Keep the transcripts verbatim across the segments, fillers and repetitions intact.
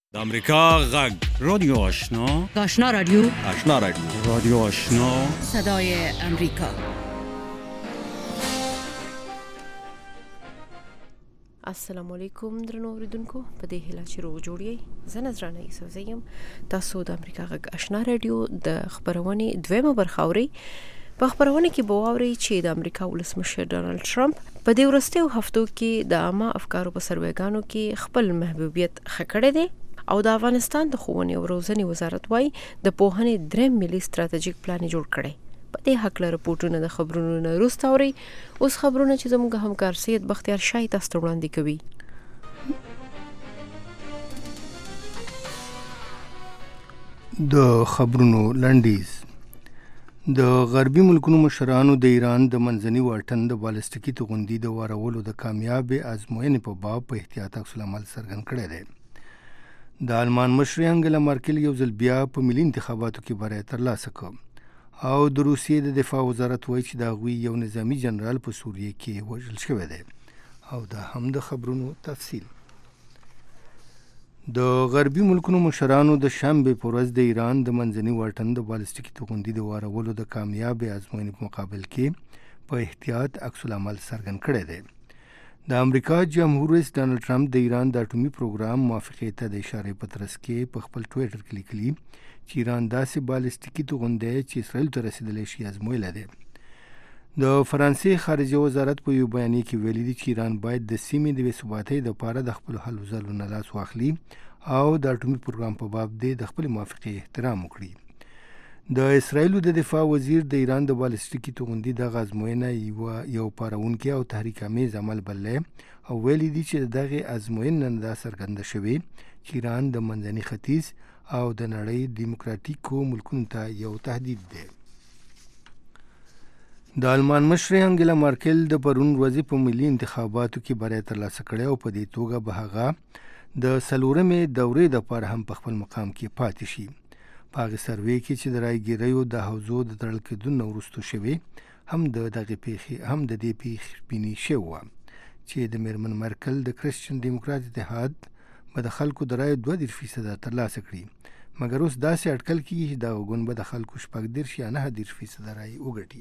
د امریکا غږ رادیو آشنا آشنا رادیو آشنا رادیو رادیو آشنا صدای امریکا. السلام علیکم درنو اوریدونکو، په دې هیله چې روغ جوړ یې. زه نذرانه یوسفزۍ یم. تاسو د امریکا غږ آشنا رادیو د خبرونې دویمه برخه اورئ. په خبرونه کې به واورئ چې د امریکا ولسمشر ډانلډ ټرمپ په دې وروستیو هفتو کې د عامه افکارو په سروېګانو کې خپل محبوبیت ښه کړی دی او د افغانستان د ښوونې او روزنې وزارت وايي د پوهنې دریم ملي ستراتیژیک پلان جوړ کړی. په دې هکله رپورټونه د خبرونو نه وروسته اورئ. اوس خبرونه چې زموږ همکار سید بختیار شاه تاسو ته وړاندې کوي. د خبرونو لنډیز. د غربي ملکونو مشرانو د ایران د منځني واټن د بالستیکي توغندي د وارولو د کامیابې ازموینې په باب په احتیاط عکس العمل څرګند کړی دی. د آلمان مشر انګلا مارکل یو ځل بیا په ملي انتخاباتو کې بری ترلاسه کړ او د روسیې د دفاع وزارت وایي چې د هغوی یو نظامي جنرال په سوریه کې وژل شوی دی. او دا هم د خبرونو تفصیل. د غربي ملکونو مشرانو د شنبې په ورځ د ایران د منځني واټن د بالستیکي توغندي د وارولو د کامیابې ازموینې په مقابل کې په احتیاط عکس العمل څرګند کړی دی. د امریکا جمهور رئیس ډانلډ ټرمپ د ایران د اټومي پروګرام موافقې ته د اشارې په ترڅ کې په خپل ټویټر کې لیکلي چې ایران داسې بالستیکي توغندی چې اسرائیل ته رسېدلی شي ازمویلی دی. د فرانسې خارجه وزارت په یو بیانیه کې ویلي دي چې ایران باید د سیمې د بې ثباتۍ لپاره د خپلو هلو ځلو نه لاس واخلي او د اټومي پروګرام په باب د خپلې موافقې احترام وکړي. د اسرائیلو د دفاع وزیر د ایران د بالستیکي توغندي دغه ازموینه یو یو پارونکی او تحریک امیز عمل بللی او ویلي دي چې دغه ازموینه نه دا څرګنده شوې چې ایران د منځني ختیځ او د نړۍ دیموکراتیکو ملکونو ته یو تهدید دی. د آلمان مشر انګلا مارکل د پرون ورځې په ملي انتخاباتو کې بری ترلاسه کړی او په دې توګه به هغه د څلورمې دورې دپاره هم په خپل مقام کې پاتې شي. په هغې سروې کې چې د رایګیریو د حوزو د تړل کېدو نه وروسته شوې هم د دغې پیښې هم د دې پیښې بیني شوې وه چې د میرمن مرکل د کرسچن دیموکرات اتحاد به د خلکو د رایو دوه دېرش فیصده ترلاسه کړي، مګر اوس داسې اټکل کېږي چې دغه ګوند به د خلکو شپږ دېرش یا نهه دېرش فیصده رایې وګټي.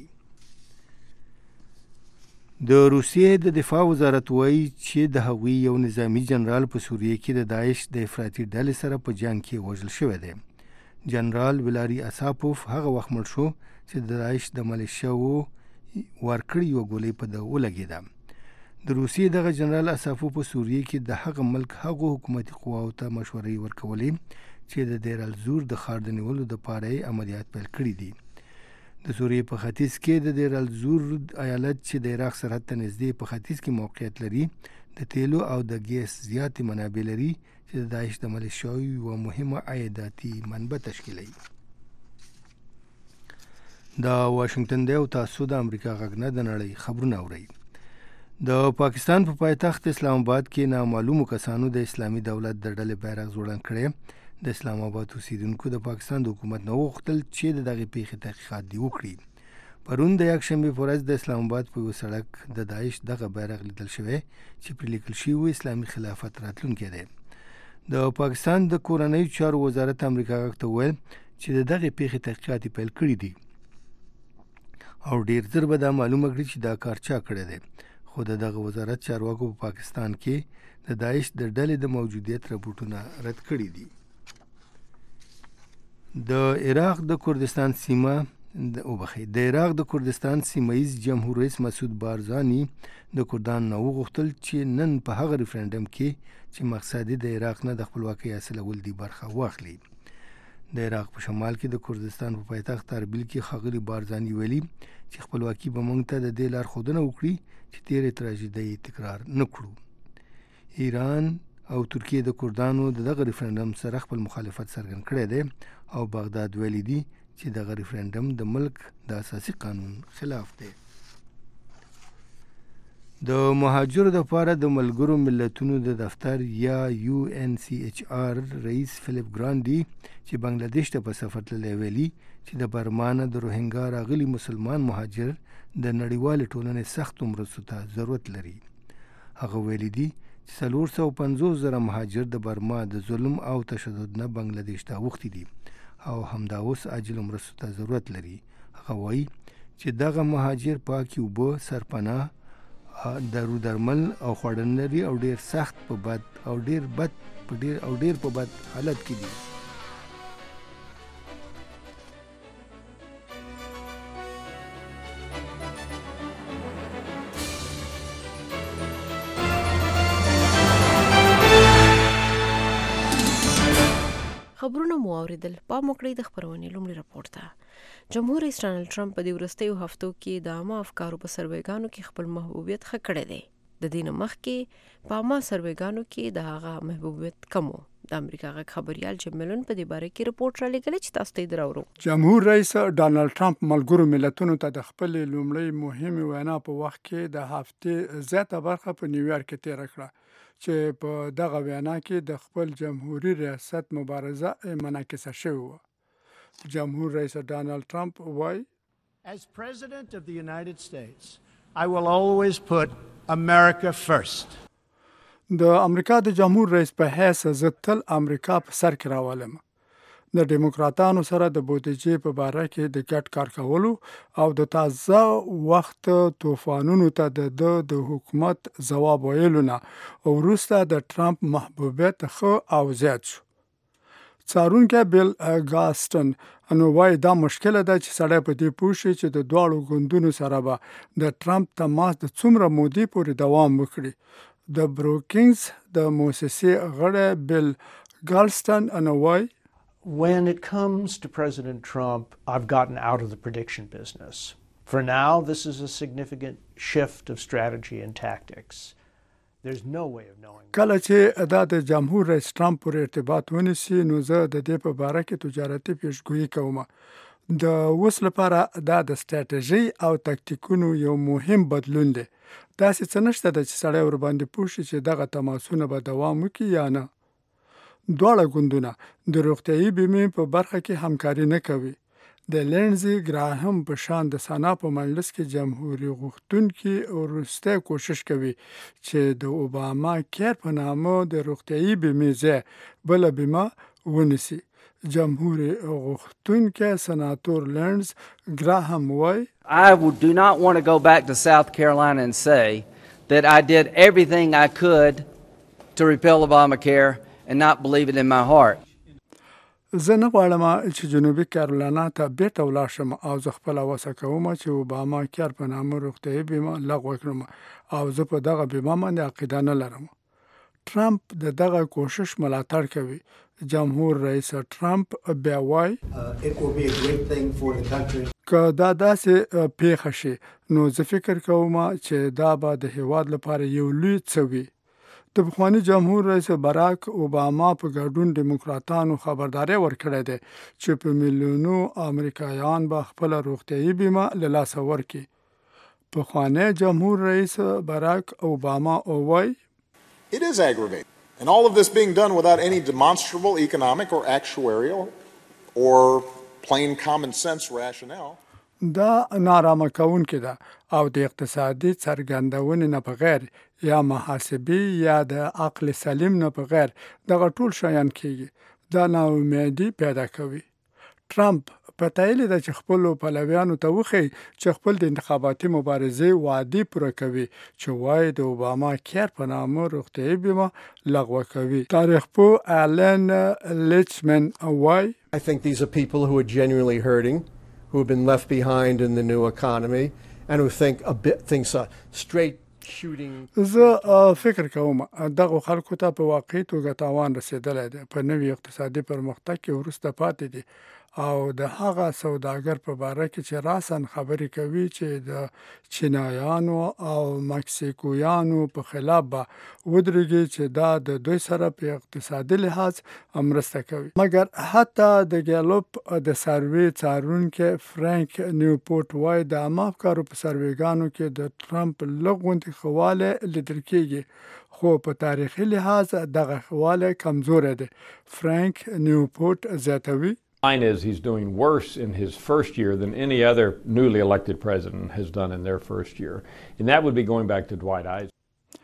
د روسیې د دفاع وزارت وایي چې د هغوی یو نظامي جنرال په سوریه کې د داعش د افراطي ډلې سره په جنګ کې وژل شوی دی. جنرال ولاري اساپوف هغه وخت مړ شو چې د داعش د ملیشیاو ورکړې یوه ګولۍ په ده ولګېده. د روسیې دغه جنرال اساپوف په سوریه کې د هغه ملک هغو حکومتي قواو ته مشورې ورکولې چې د دیر الزور د ښار د نیولو دپاره یې عملیات پیل کړي دي. د سوریې په ختیځ کې د دیر الزور ایالت چې د عراق سرحد ته نږدې په ختیځ کې موقعیت لري د تیلو او د ګیس زیاتې منابع لري چې د داعش د ملیشیاو یوه مهمه عایداتي منبع تشکیلوي. دا واشنګټن دی او تاسو د امریکا غږ نه د نړۍ خبرونه اورئ. د پاکستان په پا پایتخت اسلام آباد کې نامعلومو کسانو د اسلامي دولت د ډلې بیرغ ځوړند کړی. د اسلام آباد اوسیدونکو د پاکستان د حکومت نه وغوښتل چې د دغې پیښې تحقیقات دې وکړي. پرون د یکشنبې په ورځ د اسلام آباد په یوه سړک د داعش دغه بیرغ لیدل شوی چې پرې لیکل شوي اسلامي خلافت راتلونکی دی. د پاکستان د کورنیو چارو وزارت امریکا غږ ته وویل چې د دغې پیښې تحقیقات یې پیل کړي دي او ډېر ژر به دا معلومه کړي چې دا کار چا کړی دی. خو د دغه وزارت چارواکو په پاکستان کې د داعش د ډلې د موجودیت رپورټونه رد کړي دي. د عراق د کردستان سیمه د وبخي د عراق د کردستان سیمه‌یز جمهور رئیس مسعود بارزانی د کردان نه وغوښتل چې نن په هغه ریفرنډم کې چې مقصد د عراق نه د خپلواکۍ حاصلول دی برخه واخلي. د عراق په شمال کې د کردستان په پایتخت اربیل کې ښاغلي بارزانی ویلي چې خپلواکي به موږ ته د دې لارښودنه وکړي چې تېرې تراژیدۍ تکرار نه کړو. ایران او ترکیه د کردانو د دغه ریفرنډم سره خپل مخالفت څرګند کړی دی او بغداد ویلي دي چې دغه ریفرنډم د ملک د اساسي قانون خلاف دی. د مهاجرو دپاره د ملګرو ملتونو د دفتر یا یو ان سی ایچ آر رئیس فلیپ ګرانډي چې بنګلادیش ته په سفر تللی ویلي چې د برما نه د روهینګا راغلي مسلمان مهاجر د نړیوالې ټولنې سختو مرستو ته ضرورت لري. هغه ویلي دي چې څلور سوه پنځوس زره مهاجر د برما د ظلم او تشدد نه بنگلاديش ته اوښتي دي او همدا اوس عاجل مرستو ته ضرورت لري. هغه وایي چې دغه مهاجر پاکي اوبه، سرپناه، دارو درمل او خوړن لري او ډیر سخت په بد او ډیر بد په ډیر او ډیر په بد حالت کې دي. خبرونه مو اوریدل. پام وکړئ د خبرونې لومړي راپور ته. جمهور رئیس ډانلډ ټرمپ په دې وروستیو هفتو کې د عامه افکارو په سروېګانو کې خپل محبوبیت ښه کړی دی. د دې نه مخکې په عامه سروېګانو کې د هغه محبوبیت کم و. د امریکا غږ خبريال جیم ملن په دې باره کې رپورټ را لېږلی چې تاسو ته یې دراوړو. جمهور رئیس ډانلډ ټرمپ ملګرو ملتونو ته د خپلې لومړۍ مهمې وینا په وخت کې د هفتې زیاته برخه په نیویارک کې تېره کړه چې په دغه وینا کې د خپل جمهوریت ریاست مبارزه منعکسه شوې وه. جمهور رئیس ډانلډ ټرمپ وایي As President of the United States, I will always put America first. د امریکا د جمهور رئیس په حیث زه تل امریکا په سر کې راولم. د ډیموکراتانو سره د بودیجې په باره کې د ګډ کار کولو او د تازه وخت طوفانونو ته د د حکومت ځواب ویلو نه وروسته د ټرمپ محبوبیت ښه او زیات شو. څارونکی بیل ګاسټن نو وایي دا مشکله ده چې سړی په دې پوه شي چې د دواړو ګوندونو سره به د ټرمپ تماس د څومره مودې پورې دوام وکړي. د بروکینګز د موسسې غړی بیل ګالسټن نو وایي When it comes to President Trump, I've gotten out of the prediction business. For now, this is a significant shift of strategy and tactics. There's no way of knowing. کله چې دا د جمهور رئیس ټرمپ پورې ارتباط ونیسي نو زه د دې په باره کې تجارتي پیشګویي کوم. د اوس لپاره دا د ستراتیژي او تکتیکونو یو مهم بدلون دی. داسې څه نشته ده چې سړی ورباندې پوه شي چې دغه تماسونه به دوام وکړي یا نه. دواړه ګوندونه د روغتیايي بیمې په برخه کې همکاري نه کوي. د لینزي ګراهم په شان د سنا په مجلس کې جمهوریت غوښتونکي وروستی کوشش کوي چې د اوباما کیر په نامه د روغتیايي بیمې ځای بله بیمه ونیسي. جمهوریت غوښتونکی سناتور لینز ګراهم وایي I would do not want to go back to South Carolina and say that I did everything I could to repeal Obamacare and not believe it in my heart. زه نه غواړم چې جنوبي کارولانا ته بیرته ولاړ شم او زه خپله وسه کوم چې اوباما کیر په نامه روغتیايي بیمه لغوه کړم او زه په دغه بیمه باندې عقیده نه لرم. ټرمپ د دغه کوشش ملاتړ کوي. جمهور رئیس ټرمپ بیا وایي که دا داسې پیښه شي نو زه فکر کوم چې دا به د هیواد لپاره یو لوی څه وي. د پخواني جمهور رئیس باراک اوباما په ګډون ډیموکراتانو خبرداری ورکړی دی چې په میلیونو امریکایان به خپله روغتیايي بیمه له لاسه ورکړي. پخوانی جمهور رئیس باراک اوباما وایي It is aggravating. And all of this being done without any demonstrable economic or actuarial or plain common sense rationale. دا نارامه کوونکې ده او د اقتصادي څرګندونې نه بغیر یا محاسبې یا د عقل سلیم نه بغیر دغه ټول شیان کېږي. دا ناامیدي پیدا کوي. ټرمپ پتایلی ده چې خپلو پلویانو ته وښیي چې خپل د انتخاباتي مبارزې وعدې پوره کوي چې وایي د اوباما کیر په نامه روغتیايي بیمه لغوه کوي. تاریخ پوه الن لیچمن وایي I think these are people who are genuinely hurting, who have been left behind in the new economy and who think a bit thinks a straight shooting. زه فکر کوم دغه خلکو ته په واقعي توګه تاوان رسېدلی دی. په نوي اقتصادي پرمختګ کې وروسته پاتې دي او د هغه سوداګر په باره کې چې راسن خبرې کوي چې د چینایانو او مکسیکویانو په خلاف به ودرېږي چې دا د دوی سره په اقتصادي لحاظ مرسته کوي. مګر حتی د ګیلوپ د سروې څارونکی فرانک نیوپورټ وایي د عامه افکارو په سروېګانو کې د ټرمپ لږ غوندې ښه والی لیدل کېږي خو په تاریخي لحاظ دغه ښه والی کمزوری دی. فرانک نیوپورټ زیاتوي Line is he's doing worse in his first year than any other newly elected president has done in their first year. And that would be going back to Dwight Eisenhower.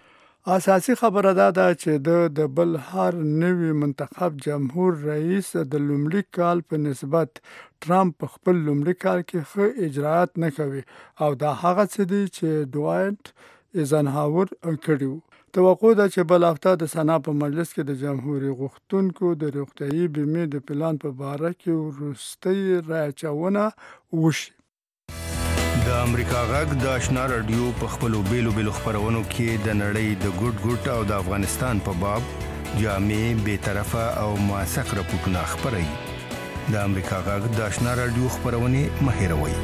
اساسي خبره دا ده چې د د بل هر نوي منتخب جمهور رئیس د لومړي کال په نسبت ټرمپ په خپل لومړي کال کې ښه اجرات نه کوي او دا هغه څه دي چې ډوایټ ایزنهاور کړي وو. توقع ده چې بل هفته د سنا په مجلس کې د جمهوریت غوښتونکو د روغتیايي بیمې د پلان په باره کې وروستۍ راچونه وشي. د امریکا غږ د آشنا رادیو په خپلو بیلو بیلو خبرونو کې د نړۍ د ګډ ګډ او د افغانستان په باب جامع بے طرفه او موثق راپورټونه خبري. د امریکا غږ د آشنا رادیو خبرونه مهیروي.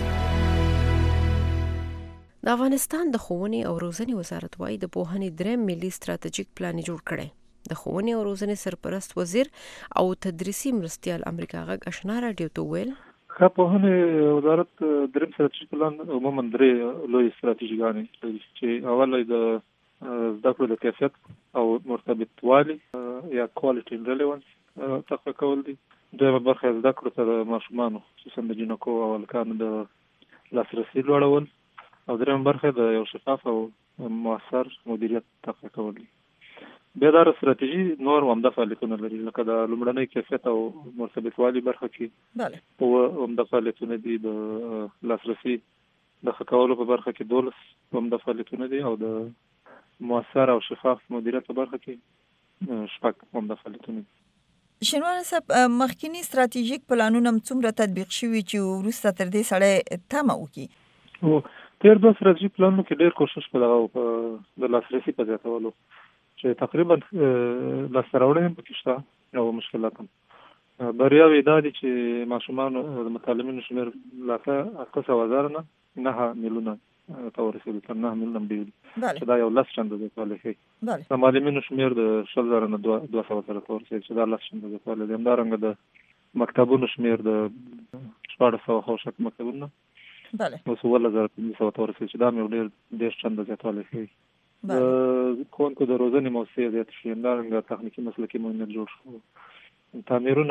د افغانستان د ښوونې او روزنې وزارت وايي د پوهنې دریم ملي ستراتیژیک پلان جوړ کړی. د ښوونې او روزنې سرپرست وزیر او تدریسي مرستیال امریکا غږ آشنا رادیو ته ویل ښه پوهنې وزارت دریم ستراتیژیک پلان عموما درې لوی ستراتیژیګانې لري چې اول د زده کړو د کیفیت او مرتبط والي یا کوالټي ان ریلیونس تقویه کول دي. دویمه برخه زده کړو ته د ماشومانو خصوصا د جنکو او هلکانو د لاسرسي لوړول او دریمه برخه د یو شفاف او مؤثر مدیریت تقویه کول دي. بیا دا ستراتیژي نور همدا فعالیتونه لري لکه د لومړنۍ کیفیت او مرتبط والي برخه کې بله او همدا فعالیتونه دي. د لاسرسي د ښه کولو په برخه کې دولس همدا فعالیتونه دي او د مؤثر او شفاف مدیریت په برخه کې شپږ همدا فعالیتونه دي. شنواره صاحب مخکینی ستراتیژیک پلانونه څومره تطبیق شوي چې وروسته تر دې سړی تمه وکړي؟ او تیر دوه ستراتیژیک پلانونو کې ډېر کوشش په د لاسرسي په زیاتولو چې تقریبا لاسته راوړنې پکې شته او مشکلات هم. بریاوې دا دي چې ماشومانو د متعلمینو شمېر له اته سوه زره نه نهه میلیونه ته ورسېدو، تر نهه میلیونه هم ډېر دي چې دا یو لس چنده زیاتوالی ښیي. د معلمینو شمېر د شل زره نه دوه سوه زره ته ورسېد چې دا لس چنده زیاتوالی دی. همدارنګه د مکتبونو شمېر د شپاړس سوه خوشک مکتبونه اوس اوولس زره پنځه سوه ته ورسېد چې دا هم یو ډېر دېرش چنده زیاتوالی ښیي. د ښوونکو د روزنې موسسې زیات شي، همدارنګه تخنیکي مسلکي معاونیت جوړ شو، تعمیرونه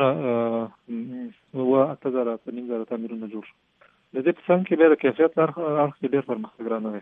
اووه اته زره په نیم زره تعمیرونه جوړ شو. د دې په څنګ کې بیا د کیفیت اړخ کې ډېر پرمختګ رانغی.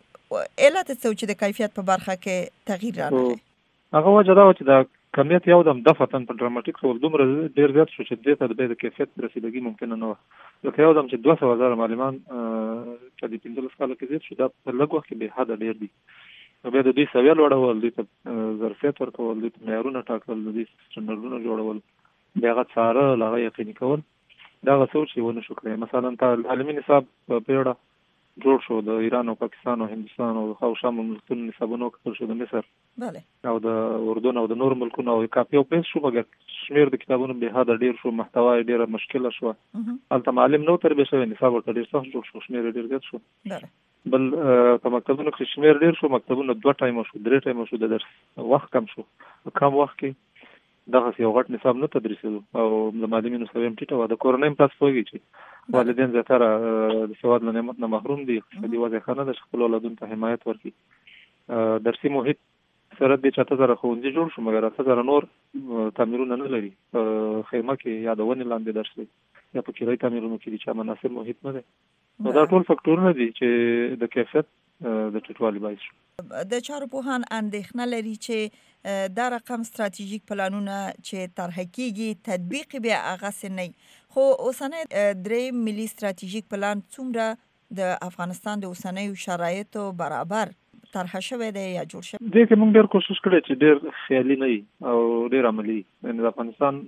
علت څه و چې د کیفیت په برخه کې تغییر رانغی؟ هغه وجه دا و چې د کمیت یو دم دفعتاً په ډراماټیک ډول دومره ډېر زیات شو چې دې ته د د کیفیت رسیدګي ممکنه نه وه. لکه یو دم چې دوه سوه زره معلمان چې د پنځلس کاله کې زیات شو، دا په لږ وخت کې بې حده ډېر دي. بیا د دوی سویه لوړول، دوی ته ظرفیت ورکول، دوی ته معیارونه ټاکل، د دوی سټنډرډونه جوړول، بیا هغه څارل، هغه یقیني کول، دا هغه څه چې ونه شو کړی. مثلا تعلیمي نصاب په پیړه جوړ شو، د ایران او پاکستان او هندوستان او خاوشا ملکونو نصابونه وکتل شو، د مصر او د اردن او د نور ملکونو، او کاپي او پیسټ شو، مګر شمېر د کتابونو بې حده ډېر شو، محتوا یې ډېره مشکله شوه. هلته معلم نه و تربیه شوی، نصاب ورته ډېر سخت جوړ شو، شمېر یې ډېر زیات شو. بل په مکتبونو کې شمېر ډېر شو، مکتبونه دوه ټایمه شو، درې ټایمه شو، د درس وخت کم شو. په کم وخت کې دغسې یو غټ نصاب نه تدریسېدو او د معلمینو سویه هم ټیټه وه. د کورنۍ هم تاسو پوهېږئ چې والدین زیاتره د سواد له نعمت نه محروم دي، اقتصادي وضع ښه نه ده چې خپلو اولادونو ته حمایت ورکړي. درسي محیط سره دې چې اته زره ښوونځي جوړ شو، مګر اته زره نور تعمیرونه نه لري. په خیمه کې یا د ونې لاندې درس دی یا په کرایي تعمیرونو کې دي چې مناسب محیط نه دی. نو دا ټول فکټورونه دي چې د کیفیت د ټیټوالي باعث شو. د چارو پوهان اندېښنه لري چې دا رقم ستراتیژیک پلانونه چې طرحه کېږي تطبیق بیا هغسې نه، خو اوسنی درې ملي ستراتیژیک پلان څومره د افغانستان د اوسنیو شرایطو برابر طرحه شوی دی یا جوړ شوی؟ دې کې موږ ډېر کوشش کړی چې ډېر خیالي نه وي او ډېر عملي وي. یعنې د افغانستان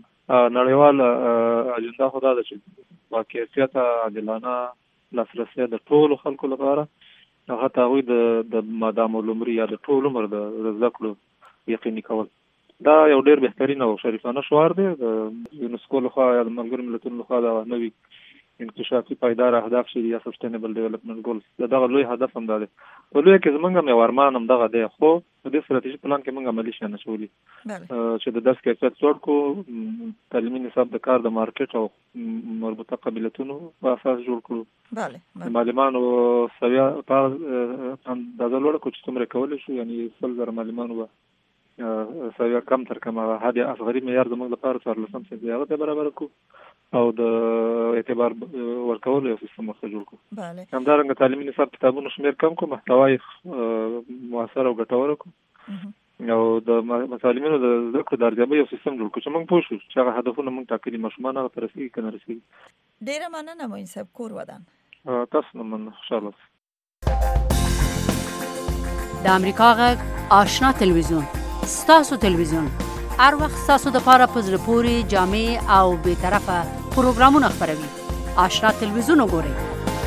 نړیواله اجنډا خو دا ده چې با کیفیته عادلانه لاسرسی د ټولو خلکو لپاره، هغه ته هغوی د مادام العمري یا د ټول عمر د زده کړو یقیني کول. دا یو ډېر بهترین او شریفانه شعار دی. د یونسکو لخوا یا د ملګرو ملتونو لخوا دا نوي انکشافي پایدار اهداف چې یا سسټینبل ډیولپمنټ ګولز، د دغه لوی هدف هم دا دی. په لویه کې زموږ هم یو ارمان هم دغه دی، خو په دې ستراتیژیک پلان کې موږ عملي شیان اچولي چې د درس کیفیت لوړ کړو، تعلیمي نصاب د کار د مارکیټ او مربوطه قبیلتونو په اساس جوړ کړو، د معلمانو سویه په اندازه لوړه کړو چې څومره کولی شو. یعنې سل زره معلمانو به سویه کم تر کمه حد اصغري معیار زموږ لپاره څوارلسم صنف هغه ته برابره کړو او د اعتبار ورکولو یو سیستم ورته جوړ کړو. همدارنګه تعلیمي نصاب کتابونو شمېر کم کړو، محتوا یې مؤثر او ګټور کړو او د مسالمینو د زده کړو د ارزیابۍ یو سیستم جوړ کړو چې موږ پوه شو چې هغه هدفونه موږ ټاکلي ماشومان هغه ته رسېږي که نه رسېږي. ډېره مننه معین صاحب. کور ودان. تاسو نه مننه. خوشحاله. د امریکا غږ آشنا تلویزیون ستاسو تلویزیون هر وخت ستاسو دپاره په زړه پورې جامع او بېطرفه پروګرامونه خپروي. آشنا تلویزیون وګورئ.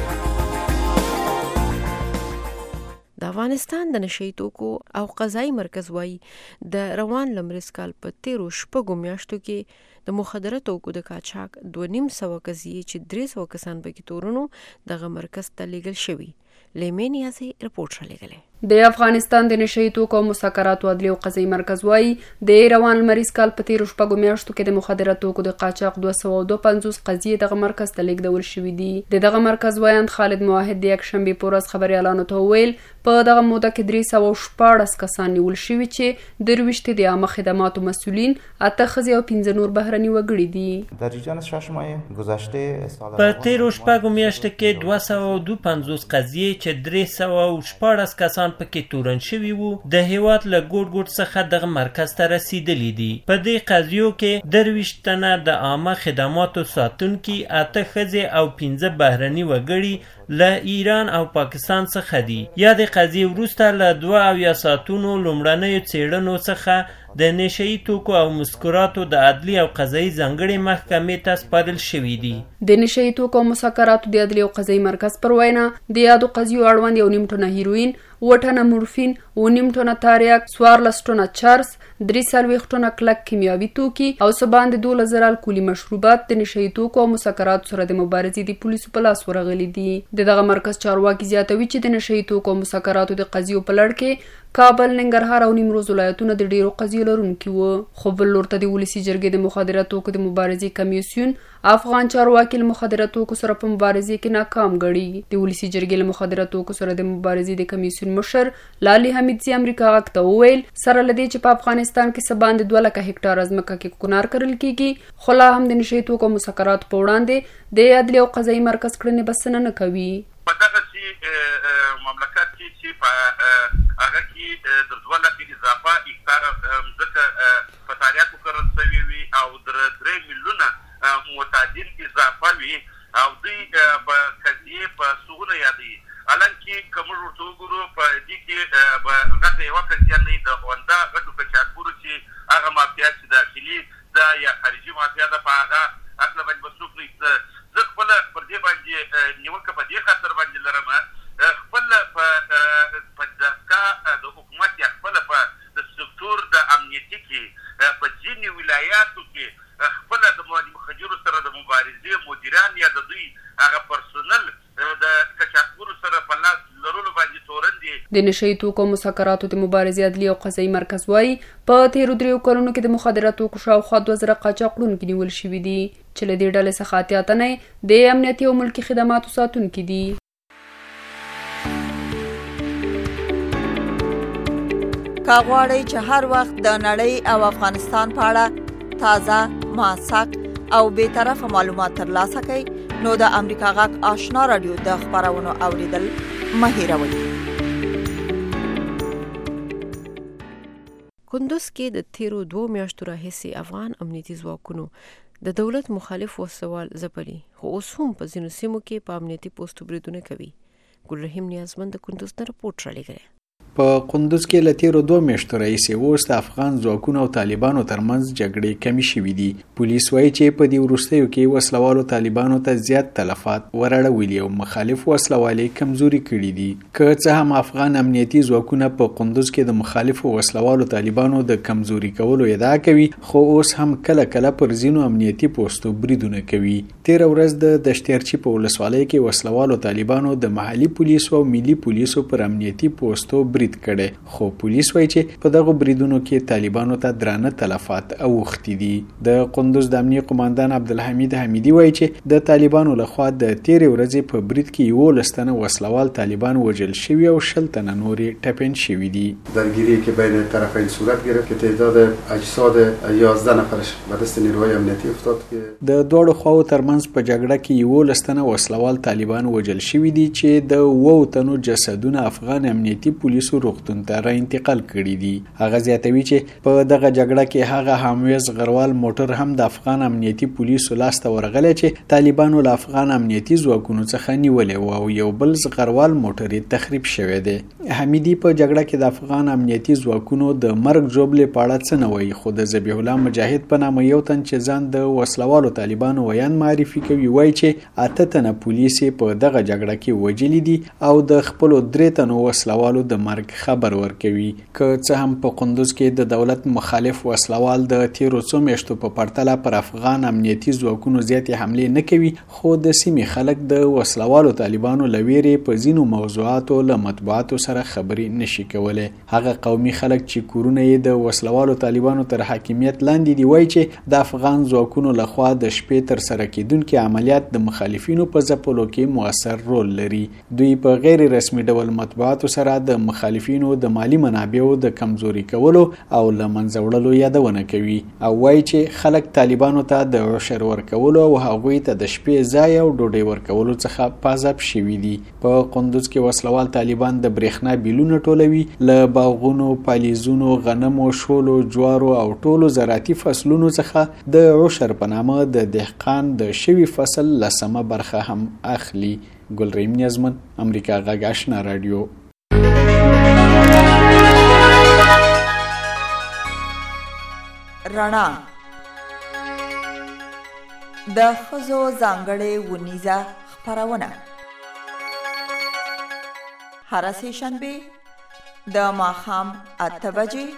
د افغانستان د نشئی توکو او قضایي مرکز وايي د روان لمریز کال په تیرو شپږو میاشتو کې د مخدره توکو د قاچاق دوه نیم سوه قضیې چې درې سوه کسان پکې تورنو دغه مرکز ته لیږل شوي. لیمینیا سي رپورټ را لګلې. د افغانستان د نشئی توکو او مسکراتو عدلي او قضایي مرکز وايي د روان لمریز کال په تیرو شپږو میاشتو کې د مخدره توکو د قاچاق دوه سوه دوه پنځوس قضیې دغه مرکز ته لیږدول شوي دي. د دغه مرکز وایند خالد موحد د یکشنبې په ورځ خبریالانو ته وویل په دغه موده کې درې سوه شپاړس کسان نیول شوي چې درویشت د عامه خدماتو مسؤلین، اته ښځې او پنځه نور بهرني وګړي دي. در جریان شش ماه گذشته په تیرو شپږو میاشتو کې دوه سوه دوه پنځوس قضیې چې درې سوه شپاړس کسان پکې تورن شوي وو د هیواد له ګوټ ګوټ څخه دغه مرکز ته رسیدلي دي. په دې قضیو کې درویشت تنه د عامه خدماتو ساتونکي، اته ښځې او پنځه بهرني وګړي له ایران او پاکستان څخه دي. یا د قضیې وروسته له دوه اویا ساعتونو لومړنیو څېړنو څخه د نشئی توکو او مسکراتو د عدلي او قضایي ځانګړې محکمې ته سپارل شوي دي. د نشئی توکو او مسکراتو د عدلي او قضایي مرکز پر وینا د یادو قضیو اړوند یو نیم ټنه هیروین، اووه ټنه مورفین، اووه نیم ټنه تاریاک، څوارلس ټنه چرس، درې څلوېښت ټنه کلک کیمیاوي توکي او څه باندې دولس زره الکولي مشروبات د نشئی توکو او مسکراتو سره د مبارزې د پولیسو په لاس ورغلي دي. د دغه مرکز چارواکي زیاتوي چې د نشئی توکو او مسکراتو د قضیو په لړ کې کابل، ننګرهار او نیمروز ولایتونه د ډیرو قضیو لرونکي وو. خو بل لور ته د ولسي جرګې د مخدره توکو د مبارزې کمیسیون افغان چارواکي له مخدره توکو سره په مبارزې کې ناکام ګڼي. د ولسي جرګې له مخدره توکو سره د مبارزې د کمیسیون مشر لالي حمیدزي امریکا غږ ته وویل سره له دې چې په افغانستان کې څه باندې دوه لکه هکټاره ځمکه کې کونار کرل کیږي، خو لا هم د نشئی توکو او مسکراتو په وړاندې د عدلي او قضایي مرکز کړنې بسنه نه کوي. په دغسې مملکت کې چې په هغه کې د دوه لکې اضافه هکټاره ځمکه په تاریاکو کرل شوې وي او درې میلیونه متعدل اضافه وي او دوی په قضیې په سوغونه یادوي. حالانکې که موږ ورته وګورو په دې کې به غټه یوه قضیه نه وي د غونډه غټو قاچاقبرو چې هغه مافیا چې داخلي ده یا خارجي مافیا ده په هغه هکله باندې به څوک نه. زه خپله پر دې باندې نیوکه په دې خاطر باندې لرم خپله په دستګاه د حکومت یا خپله په د سکتور د امنیتي کې په ځینې ولایاتو کې خپله د مخدرو سره د مبارزې مدیران یا د دوی هغه پرسونل د قاچاقبرو سره په لاس لرلو باندې تورن دي. د نشئی توکو او مسکراتو د مبارزې عدلي او قضایي مرکز وايي په تیرو دریو کلونو کې د مخدره توکو شاوخوا دوه زره قاچاق وړونکي نیول شوي دي چې له دې ډلې څخه اتیا تنه د امنیتي او ملکي خدماتو ساتونکي دي. که غواړئ چې هر وخت د نړۍ او افغانستان په اړه تازه، موثق او بېطرفه معلومات ترلاسه کړئ نو د امریکا غږ آشنا رادیو د خپرونو اوریدل مه هېروئ. کندوز کې د تیرو دوه میاشتو راهیسې افغان امنیتي ځواکونو د دولت مخالف وسوال ځپلي، خو اوس هم په ځینو سیمو کې په امنیتي پوستو بریدونه کوي. ګلرحیم نیازمند د کندوز نه رپورټ رالیږلی. په کندوز کې له تیرو دوه میاشتو راهیسې اوس د افغان ځواکونو او طالبانو ترمنځ جګړې کمې شوي دي. پولیس وایي چې په دې وروستیو کې وسلوالو طالبانو ته زیات تلفات ورړولي او مخالف وسلوالې کمزوري کړي دي. که څه هم افغان امنیتي ځواکونه په کندوز کې د مخالفو وسلوالو طالبانو د کمزوري کولو ادعا کوي، خو اوس هم کله کله پر ځینو امنیتي پوستو بریدونه کوي. تېره ورځ د دشتیرچي په ولسوالۍ کې وسلوالو طالبانو د محلي پولیسو او ملي پولیسو پر امنیتي پوستو برید کړي، خو پولیس وایي چې په دغه بریدونو کې طالبانو ته درانه تلفات اوښتي دي. د قندوز د امنیه قوماندان عبدالحمید حمیدي وایي چې د طالبانو لخوا د تیرې ورځې په برید کې یولس تنه وسلوال طالبان وژل شوي او شل تنه نورې ټپین شوي دي. درگیری که بین طرفین صورت گرفت که تعداد اجساد یازده نفرش به دست نیروهای امنیتی افتاد که د دواړو خواو ترمنځ په جګړه کې یولس تنه وسلوال طالبان وژل شوي دي چې د اووه تنو جسدونه افغان امنیتي پولیسو پولیسو روغتون ته را انتقال کړي دي. هغه زیاتوي چې په دغه جګړه کې هغه حامویز غروال موټر هم د افغان امنیتي پولیسو لاسته ورغلی چې طالبانو له افغان امنیتي ځواکونو څخه نیولې و او یو بل غروال موټر یې تخریب شوی دی. حمیدي په جګړه کې د افغان امنیتي ځواکونو د مرګ ژوبلې په اړه څه نه وایي، خو د ذبیح الله مجاهد په نامه یو تن چې ځان د وسلوالو طالبانو ویان معرفي کوي وایي چې اته تنه پولیس په دغه جګړه کې وژلي دي او د خپلو درې تنو وسلوالو د مرګ خبر ورکوي. که څه هم په قندوز کې د دولت مخالف وسلوال د تیرو څو میاشتو په پرتله پر افغان امنیتي ځواکونو زیاتې حملې نه کوي، خو د سیمې خلک د وسلوالو طالبانو له ویرې په ځینو موضوعاتو له مطبوعاتو سره خبرې نشي کولی. هغه قومي خلک چې کورونه یې د وسلوالو طالبانو تر حاکمیت لاندې دي وایي چې د افغان ځواکونو لخوا د شپې تر سره کېدونکي عملیات د مخالفینو په ځپلو کې مؤثر رول لري. دوی په غیر رسمي ډول مطبوعاتو سره د مخالفینو د مالی منابعو د کمزوري کولو او له منځه وړلو یادونه کوي او وایي چې خلک طالبانو ته د عشر ورکولو او هغوی ته د شپې ځای او ډوډۍ ورکولو څخه پازاب شوي دي. په قندوز کې وسلوال طالبان د برېښنا بیلونه ټولوي، له باغونو، پالیزونو، غنمو، شولو، جوارو او ټولو زراعتي فصلونو څخه د عشر په نامه د دهقان د شوي فصل لسمه برخه هم اخلي. ګلریم نیازمن، امریکا غږ آشنا رادیو. رڼا د ښځو ځانګړې ونیزه خپرونه هره سهشنبه د ماښام اته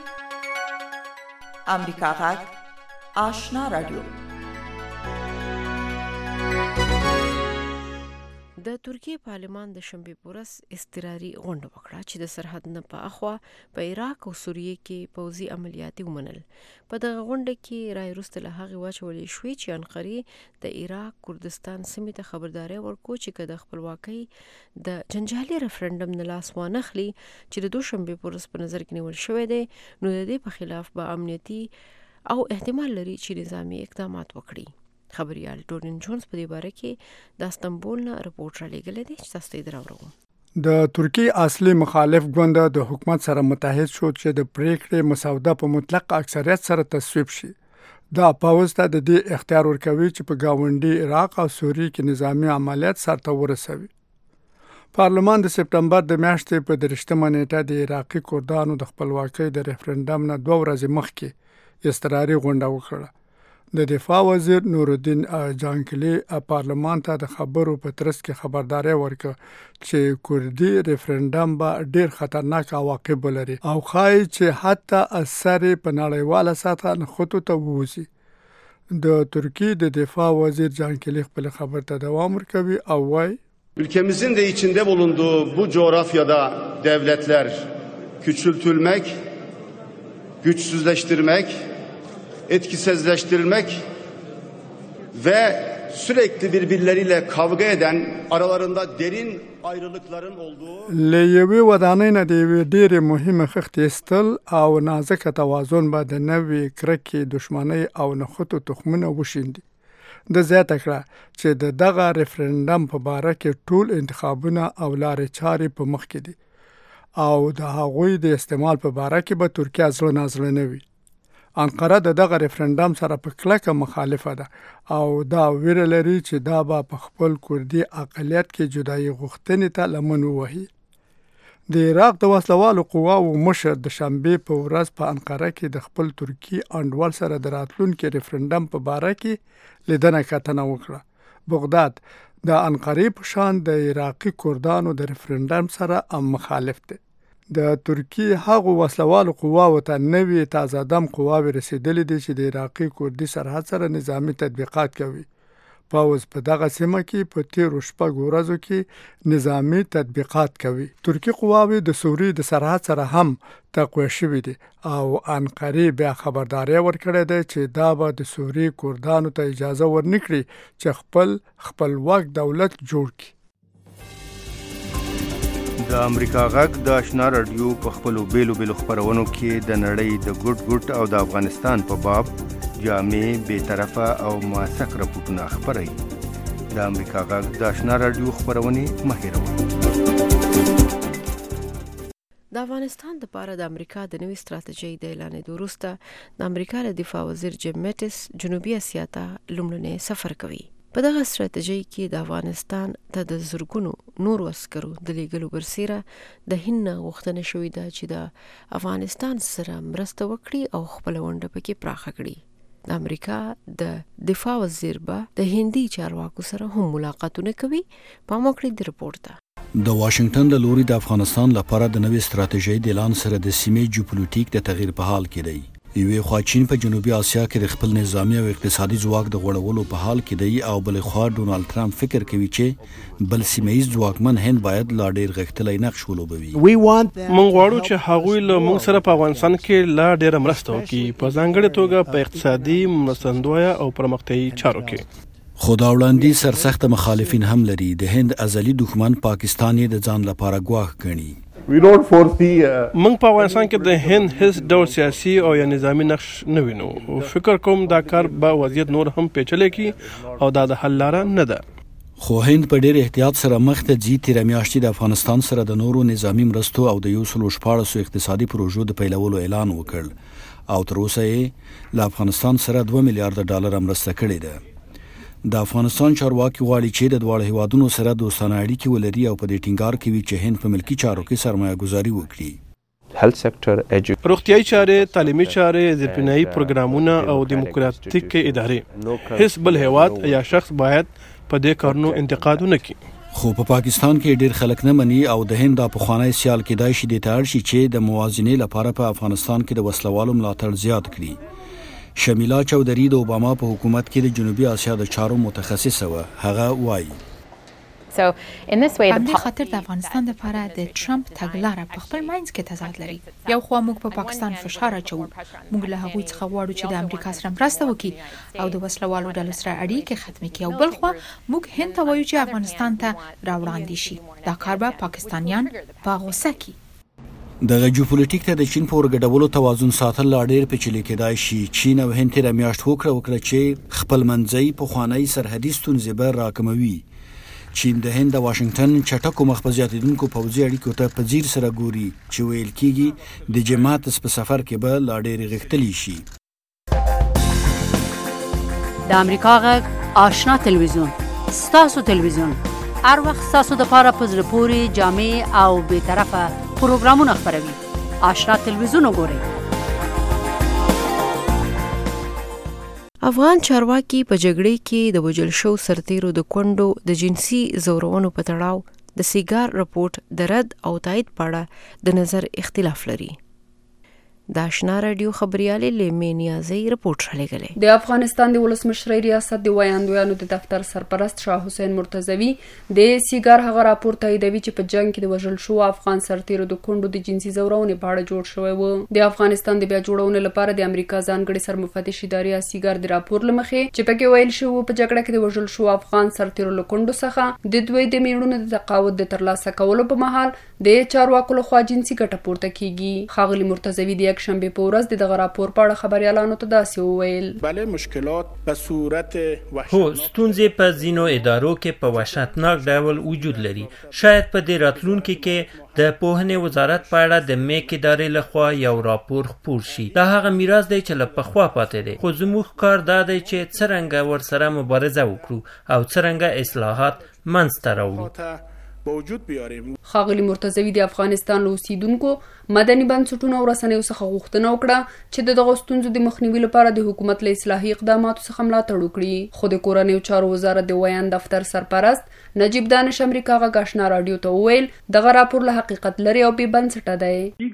بجې امریکا غږ آشنا رادیو. د ترکیه پارلمان د شنبې په ورځ اضطراري غونډه وکړه چې د سرحد نه په اخوا په عراق او سوریه کې پوځي عملیات ومنل. په دغه غونډه کې رای وروسته له هغې واچولې شوې چې انقرې د عراق کردستان سیمې ته خبرداری ورکړو چې که د خپلواکۍ د جنجالي ریفرنډم نه لاس وانخلي چې د دوشنبې په ورځ په نظر کې نیول شوی دی، نو د دې په خلاف به امنیتي او احتمال لري چې نظامي اقدامات وکړي. خبريال ټورین جونز په دې باره کې د استنبول نه رپورټ را لېږلی دی چې تاسو ته یې راوړو. د ترکیې اصلي مخالف ګوند د حکومت سره متحد شو چې د پریکړې مسوده په مطلق اکثریت سره تصویب شي. دا پاوز ته د دې اختیار ورکوي چې په گاونډي عراق او سوریه کې نظامی عملیات سرته ورسوي. پارلمان د سپتمبر د میاشتې په درشتمه نیټه د عراقي کردانو د خپلواکۍ د ریفرنډم نه دوه ورځې مخکې اضطراري غونډه وکړه. د دفاع وزیر نورالدین جانکلی پارلمان ته د خبرو په ترڅ کې خبرداري ورکړه چې کردي ریفرنډم به ډیر خطرناک عواقب ولري او ښایي چې حتی اثر په نړیواله سطح نښتو ته ووځي. د ترکیې د دفاع وزیر جانکلی خپل خبر ته دوام ورکوي او وایي ülkemizin de içinde bulunduğu bu coğrafyada devletler küçültülmek, güçsüzleştirmek, etkisizleştirilmek ve sürekli birbirleriyle kavga eden, aralarında derin ayrılıkların olduğu له یوې ودانۍ نه د یوې ډېرې مهمې خښتې ایستل او نازکه توازن به د نوې کرکې، دښمنۍ او نښتو تخمونه وشیندي. د زیاته کړه چې د دغه ریفرنډم په باره کې ټول انتخابونه او لارې چارې په مخ کې دي او د هغوی د استعمال په باره کې به ترکیه زړه نازړه نه وي. انقره د دغه ریفرنډم سره په کلکه مخالفه ده او دا ویره لري چې دا به په خپل کردي اقلیت کې جدایي غوښتنې ته لمن ووهي. د عراق د وسلوالو قواو مشر د شنبې په ورځ په انقره کې د خپل ترکي انډول سره د راتلونکي ریفرنډم په باره کې لیدنه کتنه وکړه. بغداد د انقرې په شان د عراقي کردانو د ریفرنډم سره مخالف دی. د ترکیې هغو وسلوالو قواو ته نوې تازه دم قواوې رسیدلې دي چې د عراقي کردي سرحد سره نظامي تطبیقات کوي. پاوز په دغه سیمه کې په تیرو شپږو ورځو کې نظامي تطبیقات کوي. ترکي قواوې د سوریې د سرحد سره هم تقویه شوي دي او انقرې بیا خبرداری ورکړې ده چې دا به د سوریې کردانو ته اجازه ورنکړي چې خپل خپلواک دولت جوړ کړي. د امریکا غږ د آشنا رادیو په خپلو بیلو بیلو خپرونو کې د نړۍ د ګوټ ګوټ او د افغانستان په باب جامع، بیطرفه او موثق راپورټونه خپروي. د امریکا غږ د آشنا رادیو خپرونې مه هېروئ. د افغانستان لپاره د امریکا د نوې ستراتیژۍ د اعلانېدو وروسته د امریکا له دفاع وزیر جیم میټس جنوبي اسیا ته لومړنی سفر کوي. په دغه ستراتیژۍ کې د افغانستان ته د زرګونو نورو عسکرو د لیږلو برسیره د هند نه غوښتنه شوې ده چې د افغانستان سره مرسته وکړي او خپله ونډه پکې پراخه کړي. د امریکا د دفاع وزیر به د هندي چارواکو سره هم ملاقاتونه کوي. پام وکړئ د رپورټ ته. د واشنگټن له لوري د افغانستان لپاره د نوې ستراتیژۍ د اعلان سره د سیمې جیوپولیټیک د تغییر په حال کې دی. یوې خوا چین په جنوبي اسیا کې د خپل نظامی او اقتصادي ځواک د غوړولو په حال کې دی او بل خوا ډونالد ټرمپ فکر کوي چې بل سیمه‌ییز ځواکمن هند باید لا ډیر غښتلی نقش ولوبوي. موږ غواړو چې هغوی له موږ سره په افغانستان کې لا ډیره مرسته وکړي، په ځانګړې توګه په اقتصادي، مرستندویه او پرمختیایي چارو کې. خو دا وړاندیز سرسخت مخالفین هم لري. د هند ازلي دښمن پاکستان یې د ځان لپاره ګواښ ګڼي. موږ په افغانستان کې د هند هیڅ ډول سیاسي او یا نظامی نقش نه وینو. فکر کوم دا کار به وضعیت نور هم پیچلی کړي او دا د حل لاره نه ده. خو هند په ډیر احتیاط سره مخ ته ځي. تېره میاشت د افغانستان سره د نورو نظامی مرستو او د یو سل شپاړسو اقتصادي پروژو د پیلولو اعلان وکړ او تر اوسه یې له افغانستان سره دوه میلیارډ ډالر مرسته کړې ده. د افغانستان چارواکي غواړي چې د دواړو هیوادونو سره دوستانه اړیکې ولري او په دې ټینګار کوي چې هند په ملکي چارو کې سرمایه ګذاري وکړي. هیلث سکتور، روغتیاي چارې، تعلیمي چارې، زیربنایي پروګرامونه او دیموکراتیک ادارې. هیڅ بل هیواد یا شخص باید په دې کارونو انتقاد ونه کړي. خو په پاکستان کې ډیر خلک نه مني او د هند د پخوانی سیال کېدای شي د تاړ شي چې د موازنې لپاره په افغانستان کې د وسلوالو ملاتړ زیات کړي. شمیلا چودری د اوباما په حکومت کې د جنوبي اسیا د چارو متخصصه و. هغه وایي په دې خاطر د افغانستان لپاره د ټرمپ تګلاره په خپل منځ کې تضاد لري. یو خوا موږ په پاکستان فشار اچوو، موږ له هغوی څخه غواړو چې د امریکا سره مرسته وکړي او د وسلوالو ډلو سره اړیکې ختمې کړي، او بل خوا موږ هند ته وایو چې افغانستان ته راوړاندې شي. دا کار به پاکستانیان په غوسه کړي. د جیوپولیټیک ته د چین په ورګډولو توازن ساتل لا ډیر پیچلی کېدای شي. چین او هند تېره میاشت هوکړه وکړه چې خپلمنځي پخوانۍ سرحدي ستونزې به راکموي. چین د هند د واشنگټن چټکو مخ په زیاتېدونکو پوځي اړیکو ته په ځیر سره ګوري چې ویل کېږي د جماعت په سفر کې به لا ډېرې غښتلي شي. د امریکا غږ آشنا تلویزیون، ستاسو تلویزیون، هر وخت ستاسو دپاره په زړه پورې جامع او بېطرفه پروګرامونه خپروي. آشنا تلویزیون وګورئ. افغان چارواکي په جګړې کې د وژل شو سرتیرو د کونډو د جنسي زورونو په تړاو د سیګار رپورټ د رد او تایید په اړه د نظر اختلاف لري. د آشنا رادیو خبريالې لیمې نیازي رپورټ رالیږلی. د افغانستان د ولسمشرۍ ریاست د ویاندویانو د دفتر سرپرست شاه حسین مرتضوي د سیګار هغه راپور تاییدوي چې په جنگ کې د وژل شو افغان سرتیرو د کونډو د جنسي زورونې په اړه جوړ شوی و. د افغانستان د بیا جوړونې لپاره د امریکا ځانګړي سرمفتش ادارې سیګار د راپور لمخې چې پکې ویل شو په جګړه کې د وژل شو افغان سرتیرو له کونډو څخه د دوی د میړونو د تقاعد د ترلاسه کولو په مهال د چارواکو لخوا جنسي ګټه پورته کیږي. ښاغلي مرتضوي د یکشنبې په ورځ د دغه راپور په اړه خبريالانو ته داسې وویل: بله مشکلات په صورت هو ستونزې په ځینو ادارو کې په وحشتناک ډول وجود لري. شاید په دې راتلونکي کې د پوهنې وزارت په اړه د میک ادارې لخوا یو راپور خپور شي. دا هغه میراث دی چې له پخوا پاتې دی، خو زموږ کار دا دی چې څرنګه ورسره مبارزه وکړو او څرنګه اصلاحات منځته راوړو. وجود بیاریم. ښاغلي مرتضوي د افغانستان له اوسیدونکو مدني بنسټونو او رسنیو څخه غوښتنه وکړه چې د دغو ستونزو د مخنیوي لپاره د حکومت له اصلاحي اقداماتو څخه ملاتړ وکړي. خو د کورنیو چارو وزارت د ویان دفتر سرپرست نجیب دانش امریکا غږ آشنا رادیو ته وویل دغه راپور له حقیقت لري او بې بنسټه دی.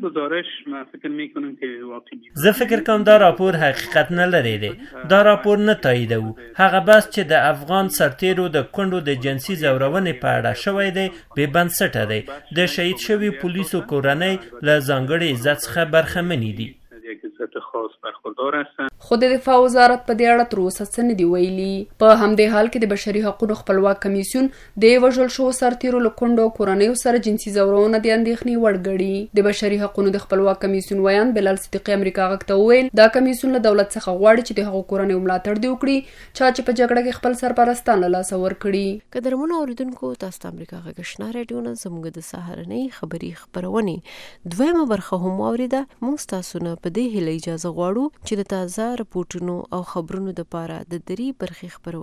زه فکر کوم دا راپور حقیقت نه لري دی. دا راپور نه تاییدوو. هغه بحث چې د افغان سرتیرو د کونډو د جنسي زورونې په اړه شوی دی بې بنسټه دی. د شهید شوي پولیسو کورنۍ له ځانګړي عزت څخه برخمنې دي. خو د دفاع وزارت په دې اړه تر اوسه څه نه دي ویلي. په همدې حال کې د بشري حقوقو خپلواک کمیسیون د وژل شوو سرتیرو له کونډو کورنیو سره جنسي ځورونه د اندېښنې وړ ګڼي. د بشري حقوقو د خپلواک کمیسیون ویان بلال صدیقي امریکا غږ ته وویل دا کمیسیون له دولت څخه غواړي چې د هغو کورنیو ملاتړ دې وکړي چا چې په جګړه کې خپل سرپرستان له لاسه ورکړي. قدرمنو اوریدونکو تاسو ته امریکا غږ آشنا راډیو نه زموږ د سهارنۍ خبري خبرونې دویمه برخه هم واوریده. موږ تاسو نه په دې هیله اجازه غواړو چې د تازه رپورټونو او خبرونو لپاره د درې برخې خبرونه